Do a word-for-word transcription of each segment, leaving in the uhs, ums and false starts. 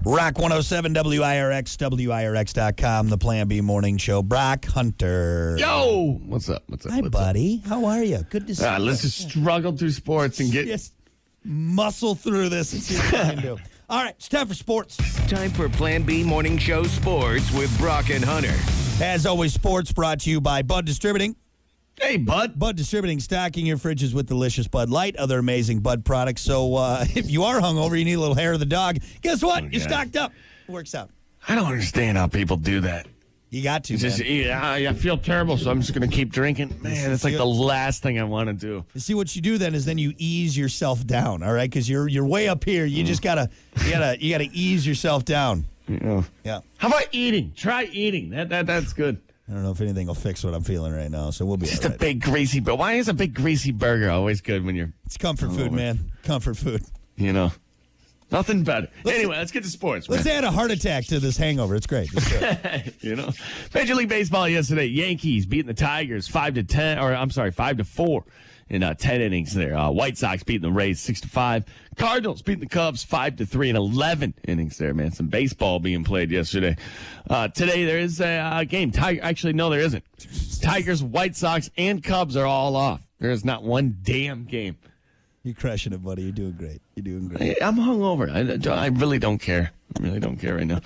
Rock one oh seven W I R X, W I R X dot com, the Plan B Morning Show. Brock Hunter. Yo! What's up? What's up? Hi, What's buddy. Up? How are you? Good to see uh, you. Let's just struggle through sports and get... Just muscle through this and see what we can do. All right, it's time for sports. Time for Plan B Morning Show Sports with Brock and Hunter. As always, sports brought to you by Bud Distributing. Hey, Bud. Bud Distributing, stocking your fridges with delicious Bud Light, other amazing Bud products. So uh, if you are hungover, you need a little hair of the dog, guess what? Oh, You're God. stocked up. It works out. I don't understand how people do that. You got to, It's man. just, yeah, I I feel terrible, so I'm just going to keep drinking. Man, it's like the last thing I want to do. You see what you do then is then you ease yourself down, all right? Because you're you're way up here. You just gotta you gotta you gotta ease yourself down. You know. Yeah. How about eating? Try eating. That that That's good. I don't know if anything will fix what I'm feeling right now, so we'll be Just all a right. big greasy burger. Why is a big greasy burger always good when you're, It's comfort food, over. man. Comfort food. you know, nothing better. Anyway, let's get to sports, man. Let's add a heart attack to this hangover. It's great. It's good. You know, Major League Baseball yesterday. Yankees beating the Tigers five to ten, or I'm sorry, five to four in uh, ten innings. There, uh, White Sox beating the Rays six to five. Cardinals beating the Cubs five to three in eleven innings. There, man, some baseball being played yesterday. Uh, today there is a uh, game. Tiger, actually, no, there isn't. Tigers, White Sox, and Cubs are all off. There is not one damn game. You're crushing it, buddy. You're doing great. You're doing great. I, I'm hungover. I, I really don't care. I really don't care right now.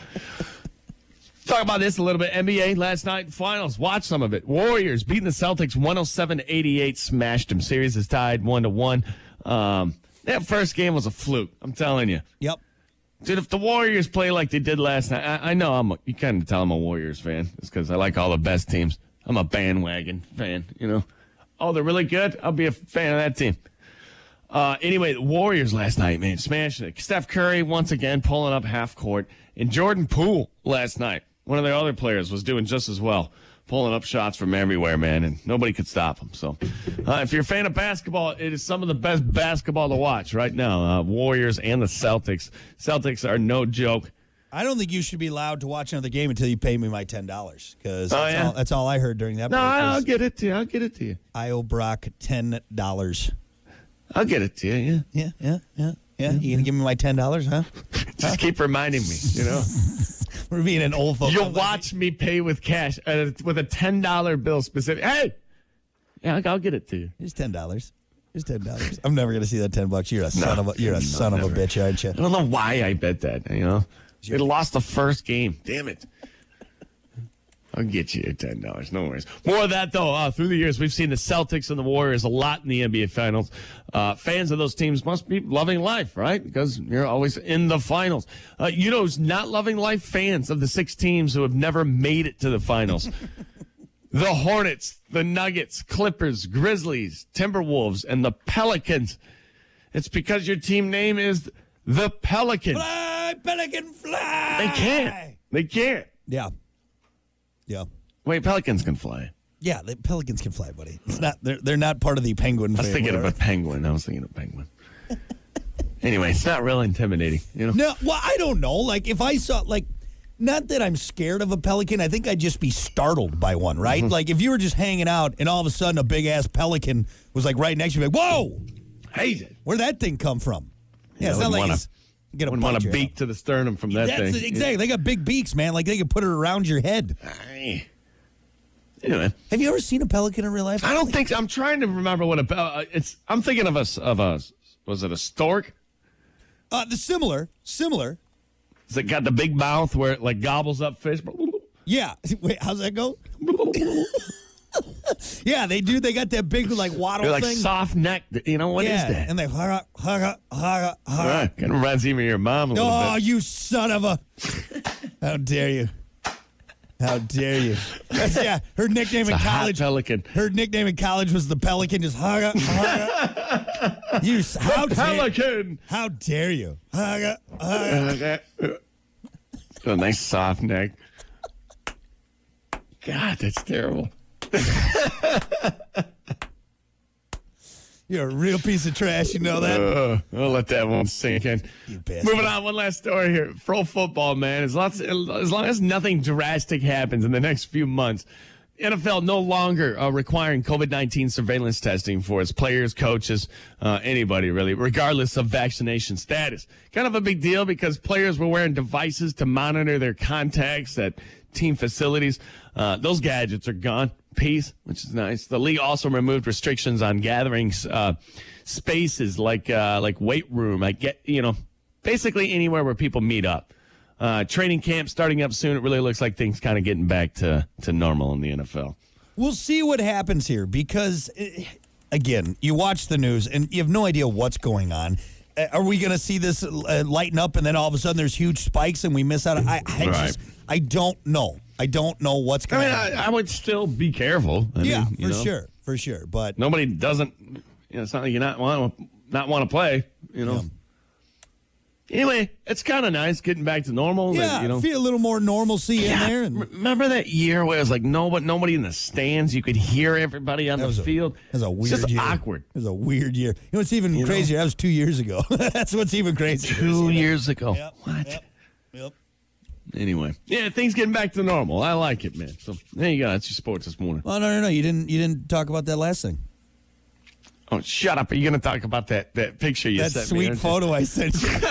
Talk about this a little bit. N B A last night finals. Watch some of it. Warriors beating the Celtics one oh seven to eighty-eight. Smashed them. Series is tied one to one. Um, that first game was a fluke. I'm telling you. Yep. Dude, if the Warriors play like they did last night, I, I know I'm. A, you kind of tell I'm a Warriors fan. It's because I like all the best teams. I'm a bandwagon fan. You know. Oh, they're really good. I'll be a fan of that team. Uh, anyway, the Warriors last night, man, smashing it. Steph Curry once again pulling up half court, and Jordan Poole last night, one of their other players, was doing just as well, pulling up shots from everywhere, man, and nobody could stop him. So, uh, if you're a fan of basketball, it is some of the best basketball to watch right now. Uh, Warriors and the Celtics. Celtics are no joke. I don't think you should be allowed to watch another game until you pay me my ten dollars because Oh, that's, yeah? all, that's all I heard during that. No, break I'll was, get it to you. I'll get it to you. I owe Brock ten dollars. I'll get it to you, yeah. Yeah, yeah, yeah, yeah. You gonna give me my ten dollars, huh? Just keep reminding me, you know. We're being an old folks. You'll watch me pay with cash, uh, with a ten dollar bill specific. Hey! Yeah, I'll, I'll get it to you. Here's ten dollars. Here's ten dollars. I'm never gonna see that ten bucks. You're a son of a. You're a no, son never. of a bitch, aren't you? I don't know why I bet that, you know. They lost the first game. Damn it. I'll get you your ten dollars. No worries. More of that, though. Uh, through the years, we've seen the Celtics and the Warriors a lot in the N B A Finals. Uh, fans of those teams must be loving life, right? Because you're always in the finals. Uh, you know who's not loving life? Fans of the six teams who have never made it to the finals. The Hornets, the Nuggets, Clippers, Grizzlies, Timberwolves, and the Pelicans. It's because your team name is the Pelicans. Fly, Pelican, fly. They can't. They can't. Yeah. Yeah. Wait, Pelicans can fly. Yeah, the Pelicans can fly, buddy. It's not. They're they're not part of the Penguin. I was thinking of a penguin. I was thinking of penguin. Anyway, it's not real intimidating, you know. No, well, I don't know. Like if I saw, like, not that I'm scared of a pelican. I think I'd just be startled by one, right? Mm-hmm. Like if you were just hanging out and all of a sudden a big ass pelican was like right next to you, like, whoa, Hey, where'd that thing come from? Yeah, Yeah, it's not wouldn't like wanna- it's gonna wouldn't want bite a your beak head. to the sternum from that That's thing. it, exactly. They got big beaks, man. Like they could put it around your head. Aye. Anyway, Have you ever seen a pelican in real life? I don't think I'm trying to remember what a uh, it's. I'm thinking of a of a was it a stork? Uh, the similar, similar. Has it got the big mouth where it like gobbles up fish? Yeah. Wait, how's that go? Yeah, they do. They got that big like waddle They're like thing. soft neck. You know what is yeah, that? and they hugga, hugga, hugga, hugga. Uh, kind of reminds me of your mom a little Oh, bit. you son of a! How dare you? How dare you? That's, yeah, her nickname in It's a hot college. pelican. Her nickname in college was the Pelican. Just hugga, hugga. You s- how dare, Pelican. how dare you? Hugga, hugga. A nice soft neck. God, that's terrible. You're a real piece of trash. You know that? Uh, I'll let that one sink in. You bastard. Moving on, one last story here. Pro football, man. As, lots, as long as nothing drastic happens in the next few months, N F L no longer uh, requiring COVID nineteen surveillance testing for its players, coaches, uh, anybody really, regardless of vaccination status. Kind of a big deal because players were wearing devices to monitor their contacts at team facilities. Uh, those gadgets are gone. Peace, which is nice. The league also removed restrictions on gatherings, uh, spaces like uh, like weight room. I get you know, basically anywhere where people meet up. Uh, training camp starting up soon. It really looks like things kind of getting back to, to normal in the N F L. We'll see what happens here because, uh, again, you watch the news and you have no idea what's going on. Uh, are we going to see this uh, lighten up and then all of a sudden there's huge spikes and we miss out? I, I Right. just, I don't know. I don't know what's I going to mean, happen. I, I would still be careful. I yeah, mean, you for know, sure, for sure. But nobody doesn't. You know, it's not like you not want not want to play. You know. Yeah. Anyway, it's kind of nice getting back to normal. yeah, that, you know. feel a little more normalcy in there. And Remember that year where it was like nobody, nobody in the stands? You could hear everybody on That the was a- field. That was a weird it's just year. awkward. It was a weird year. You know what's even You know? crazier? That was two years ago. That's what's even crazier. Two years ago. Yep, What? Yep. Yep. Anyway, yeah, things getting back to normal. I like it, man. So there you go. That's your sports this morning. Oh no, no, no! You didn't. You didn't talk about that last thing. Oh, shut up! Are you going to talk about that that picture you That sent sweet me? aren't you? photo I sent you.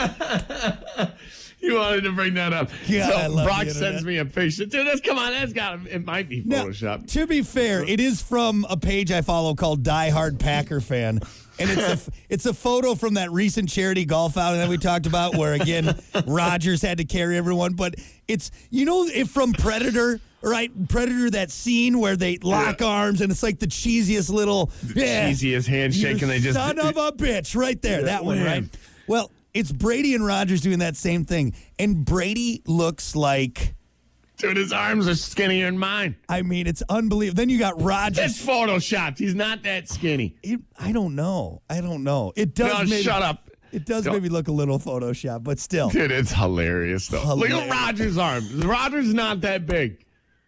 You wanted to bring that up. God, I so love Brock the sends internet. me a picture. Dude, that's come on. That's got it might be Now, Photoshop. to be fair, it is from a page I follow called Die Hard Packer Fan, and it's a it's a photo from that recent charity golf outing that we talked about, where again Rodgers had to carry everyone. But it's you know if from Predator. Right, Predator, that scene where they lock Yeah. arms and it's like the cheesiest little yeah, Cheesiest handshake, you and they just son of a bitch, right there, Yeah, that one, man. right? Well, it's Brady and Rodgers doing that same thing, and Brady looks like, dude, his arms are skinnier than mine. I mean, it's unbelievable. Then you got Rodgers. It's photoshopped. He's not that skinny. It, I don't know. I don't know. It does. No, maybe, shut up. It does Don't- maybe look a little Photoshop, but still. Dude, it's hilarious though. Look Hilarious. at Rodgers' arms. Rodgers not that big.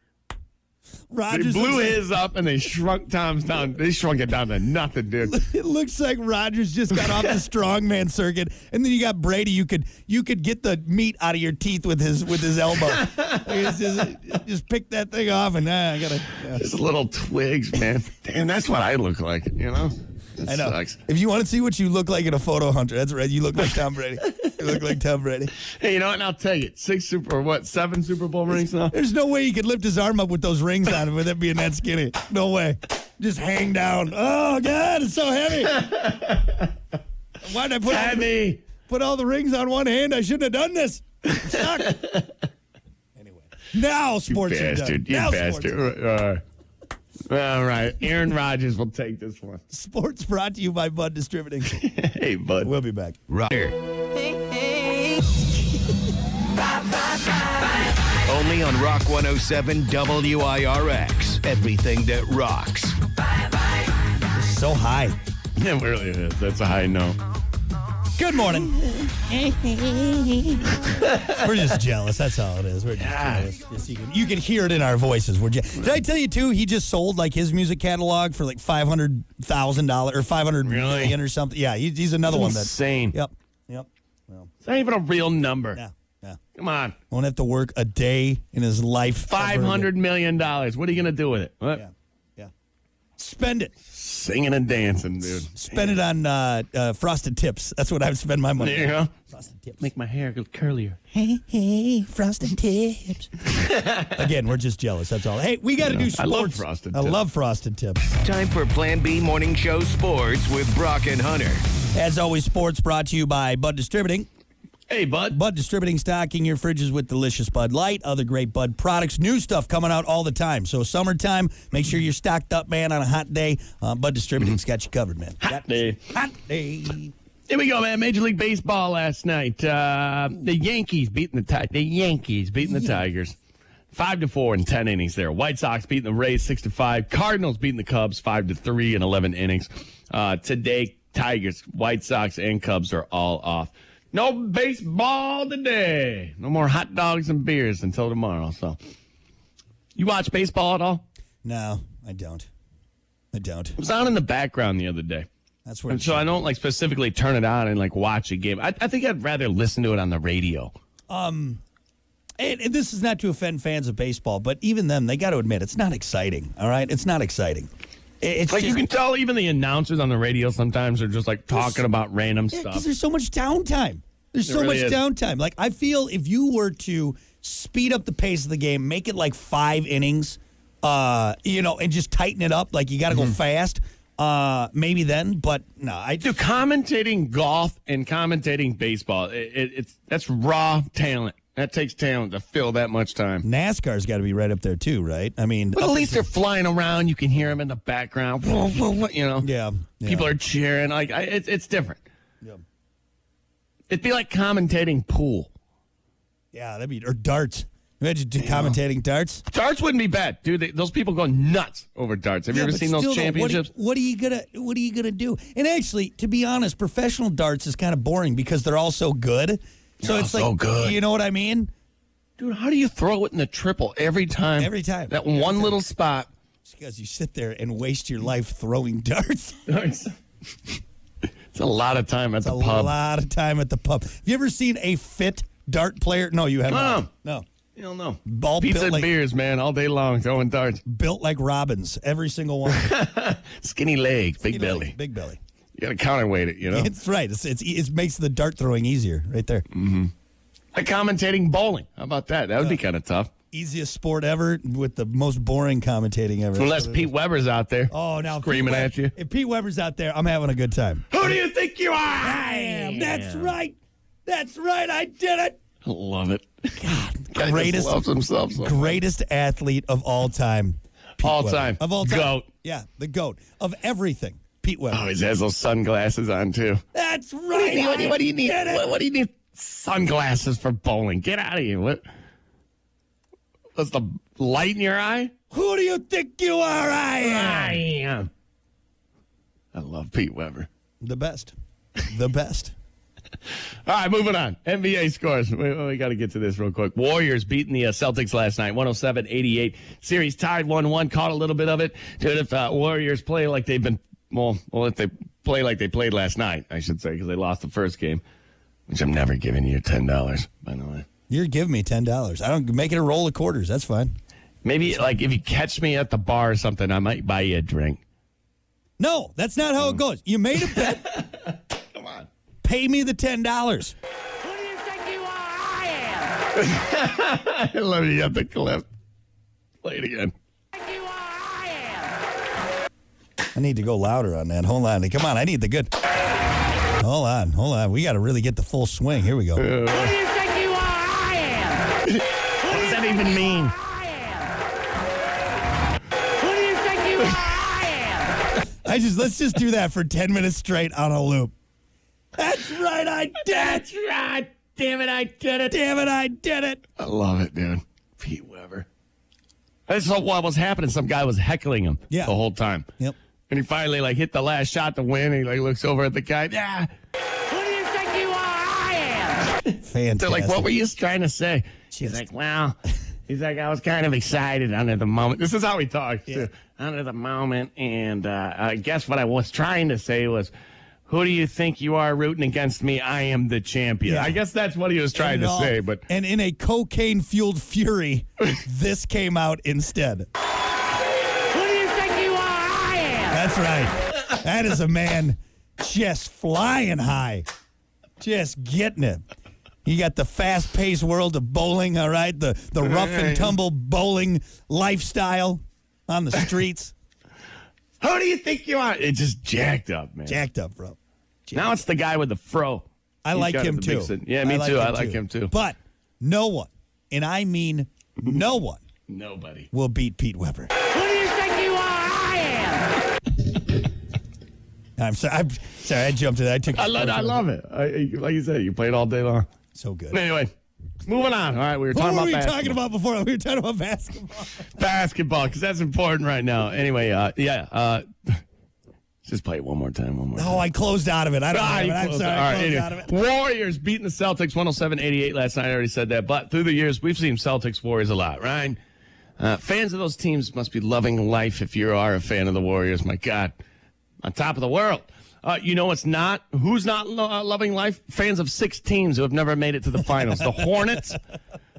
Rodgers They blew looks like- his up and they shrunk Tom's down. They shrunk it down to nothing, dude. It looks like Rodgers just got off the strongman circuit, and then you got Brady. You could you could get the meat out of your teeth with his with his elbow. It's just, just pick that thing off, and uh, I gotta. yeah. Just little twigs, man. Damn, that's what I look like, you know? That I know. sucks. If you want to see what you look like in a photo hunter, that's right. You look like Tom Brady. You look like Tom Brady. Hey, you know what? And I'll take it. Six Super, or what, seven Super Bowl rings now? There's no way he could lift his arm up with those rings on with it being that skinny. No way. Just hang down. Oh God, it's so heavy. Why'd I put all, Heavy. put all the rings on one hand? I shouldn't have done this. I'm stuck. Anyway, now sports are done. Bastard. You Now sports are bastard. Uh, all right. Aaron Rodgers will take this one. Sports brought to you by Bud Distributing. Hey, bud. We'll be back. Only on Rock one oh seven W I R X. Everything that rocks. It's so high. It really is. That's a high note. Good morning. We're just jealous. That's all it is. We're just jealous. Just you, can, you can hear it in our voices. We're je- Did I tell you too? He just sold like his music catalog for like five hundred thousand dollars or five hundred Really? million or something. Yeah, he, he's another one that's. insane. Yep. Yep. Well, It's not even a real number. yeah. Yeah. Come on. Won't have to work a day in his life. ever Five hundred million dollars. What are you going to do with it? What? again. Yeah. Yeah. Spend it. Singing and dancing, dude. Spend it on uh, uh, frosted tips. That's what I would spend my money There you on. go. Frosted tips. Make my hair go curlier. Hey, hey, frosted tips. Again, we're just jealous. That's all. Hey, we got to do sports. I love frosted I tips. love frosted tips. Time for Plan B Morning Show Sports with Brock and Hunter. As always, sports brought to you by Bud Distributing. Hey, bud. Bud Distributing, stocking your fridges with delicious Bud Light, other great Bud products, new stuff coming out all the time. So summertime, make sure you're stocked up, man, on a hot day. Uh, Bud Distributing's got you covered, man. Hot day. Hot day. Here we go, man. Major League Baseball last night. Uh, the Yankees beating the Tigers. The Yankees beating the Tigers. Five to four in ten innings there. White Sox beating the Rays six to five. Cardinals beating the Cubs five to three in eleven innings. Uh, today, Tigers, White Sox, and Cubs are all off. No baseball today. No more hot dogs and beers until tomorrow. So, you watch baseball at all? No, I don't. I don't. It was on in the background the other day. That's where And it so I should don't like specifically turn it on and like watch a game. I, I think I'd rather listen to it on the radio. And And, and this is not to offend fans of baseball, but even them, they got to admit, it's not exciting, all right? It's not exciting. It, it's like just, you can tell even the announcers on the radio sometimes are just like talking about random yeah, stuff. because there's so much downtime. There's There so really much is. downtime. Like, I feel if you were to speed up the pace of the game, make it like five innings, uh, you know, and just tighten it up, like you got to Mm-hmm. go fast, uh, maybe then. But no, I Dude, commentating golf and commentating baseball, it, it, it's that's raw talent. That takes talent to fill that much time. NASCAR's got to be right up there too, right? I mean, But at up least they're flying around. You can hear them in the background. You know, yeah, yeah. people are cheering. Like I, it's it's different. Yeah. It'd be like commentating pool. Yeah, that'd be or darts. Imagine d- commentating darts. Darts wouldn't be bad, dude. They, those people go nuts over darts. Have you Yeah, ever but seen those still, though, championships? What, are you- what are you gonna What are you gonna do? And actually, to be honest, professional darts is kind of boring because they're all so good. So They're it's all like, so good. you know what I mean? Dude, how do you throw it in the triple every time? Every time. That Every one time. little spot. It's because you sit there and waste your life throwing darts. It's a lot of time at the a pub. lot of time at the pub. Have you ever seen a fit dart player? No, you haven't. No. No. You don't know. Ball Pizza built and like, beers, man, all day long, throwing darts. built like robins, every single one. Skinny legs, big belly. Big belly. You got to counterweight it, you know? It's right. It's, it's it makes the dart throwing easier right there. Like commentating bowling. How about that? That would be kind of tough. Easiest sport ever with the most boring commentating ever. Unless Pete Weber's out there. Oh, now screaming Pete Web- at you. If Pete Weber's out there, I'm having a good time. Who do you think you are? I am. That's right. That's right. I did it. I love it. God, Guy greatest, just loves himself so much. greatest athlete of all time. Pete All Weber. time. Of all time. Goat. Yeah, the goat of everything. Pete Weber. Oh, he has those sunglasses on, too. That's right. What do you need? What do you, what do you need? I did it. What, what do you need? Sunglasses for bowling. Get out of here. What? What's the light in your eye? Who do you think you are? I am. I am. I love Pete Weber. The best. The best. All right, moving on. N B A scores. We, we got to get to this real quick. Warriors beating the uh, Celtics last night, one oh seven eighty-eight. Series tied one one. Caught a little bit of it. Dude, if uh, Warriors play like they've been, well, well, if they play like they played last night, I should say, because they lost the first game, which I'm never giving you ten dollars, by the way. You're giving me ten dollars. I don't make it a roll of quarters. That's fine. Maybe, like, if you catch me at the bar or something, I might buy you a drink. No, that's not how it goes. You made a bet. Come on. Pay me the ten dollars. Who do you think you are? I am. I love you at the clip. Play it again. Think you are? I am. I need to go louder on that. Hold on. Come on. I need the good. Hold on. Hold on. We got to really get the full swing. Here we go. Who do you think you are? I am. What does that even mean? I am. Who do you think you are? I am. I just let's just do that for ten minutes straight on a loop. That's right. I did it. That's right. Damn it, I did it. Damn it. I did it. I love it, dude. Pete Weber. That's what was happening. Some guy was heckling him Yeah. the whole time. Yep. And he finally like hit the last shot to win. And he like looks over at the guy. Yeah. Who do you think you are? I am. Fantastic. They're like, what were you trying to say? He's Just- like, well, he's like, I was kind of excited under the moment. This is how he talks, Yeah. too. Under the moment. And uh, I guess what I was trying to say was, who do you think you are rooting against me? I am the champion. Yeah. I guess that's what he was trying And to all- say. But and in a cocaine-fueled fury, this came out instead. Who do you think you are? I am. That's right. That is a man just flying high, just getting it. You got the fast-paced world of bowling, all right? The the rough and tumble bowling lifestyle on the streets. who do you think you are? It just jacked up, man. Jacked up, bro. Now it's the guy with the fro. I He's like got him the too. big sin- Yeah, me too. I like him too. But no one, and I mean no one, Nobody. will beat Pete Weber. Who do you think you are? I am. I'm sorry. I'm sorry. I jumped in. I took. I love, I love it. I, I- like you said, you played all day long. So good. Anyway, moving on. All right, we were What talking were about we basketball. talking about before? We were talking about basketball. basketball because that's important right now. Anyway, uh, yeah. Uh, just play it one more time. One more. Oh, time. I closed out of it. I don't Ah, have you it. I'm closed sorry. it. I All right, closed anyway. out of it. Warriors beating the Celtics one oh seven eighty-eight last night. I already said that. But through the years, we've seen Celtics Warriors a lot, right? Uh, fans of those teams must be loving life if you are a fan of the Warriors. My God, on top of the world. Uh, you know it's not? Who's not lo- uh, loving life? Fans of six teams who have never made it to the finals. The Hornets,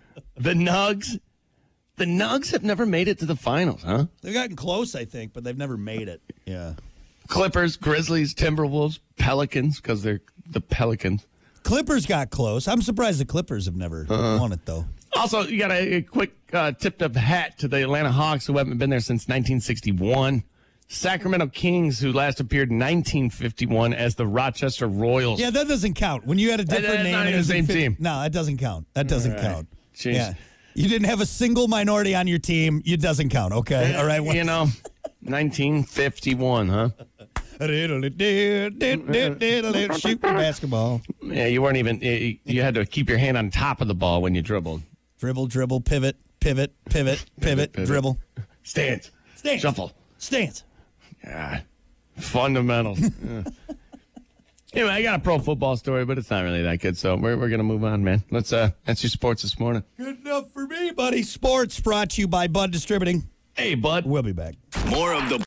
The Nugs. The Nugs have never made it to the finals, huh? They've gotten close, I think, but they've never made it. Yeah. Clippers, Grizzlies, Timberwolves, Pelicans, because they're the Pelicans. Clippers got close. I'm surprised the Clippers have never uh-huh. won it, though. Also, you got a, a quick uh, tipped-up hat to the Atlanta Hawks, who haven't been there since nineteen sixty-one. Sacramento Kings, who last appeared in nineteen fifty-one as the Rochester Royals. Yeah, that doesn't count. When you had a different That- that's name. not and even it was the in same fif- team. No, that doesn't count. That doesn't All right. count. Jeez. Yeah. You didn't have a single minority on your team. It doesn't count, okay? All right. You know, nineteen fifty-one, huh? Shoot the basketball. Yeah, you weren't even, you you had to keep your hand on top of the ball when you dribbled. Dribble, dribble, pivot, pivot, pivot, pivot, pivot. dribble. Stance. Stance. Shuffle. Stance. Yeah. Fundamentals. Yeah. Anyway, I got a pro football story, but it's not really that good, so we're, we're going to move on, man. Let's, uh, that's your sports this morning. Good enough for me, buddy. Sports brought to you by Bud Distributing. Hey, bud. We'll be back. More of the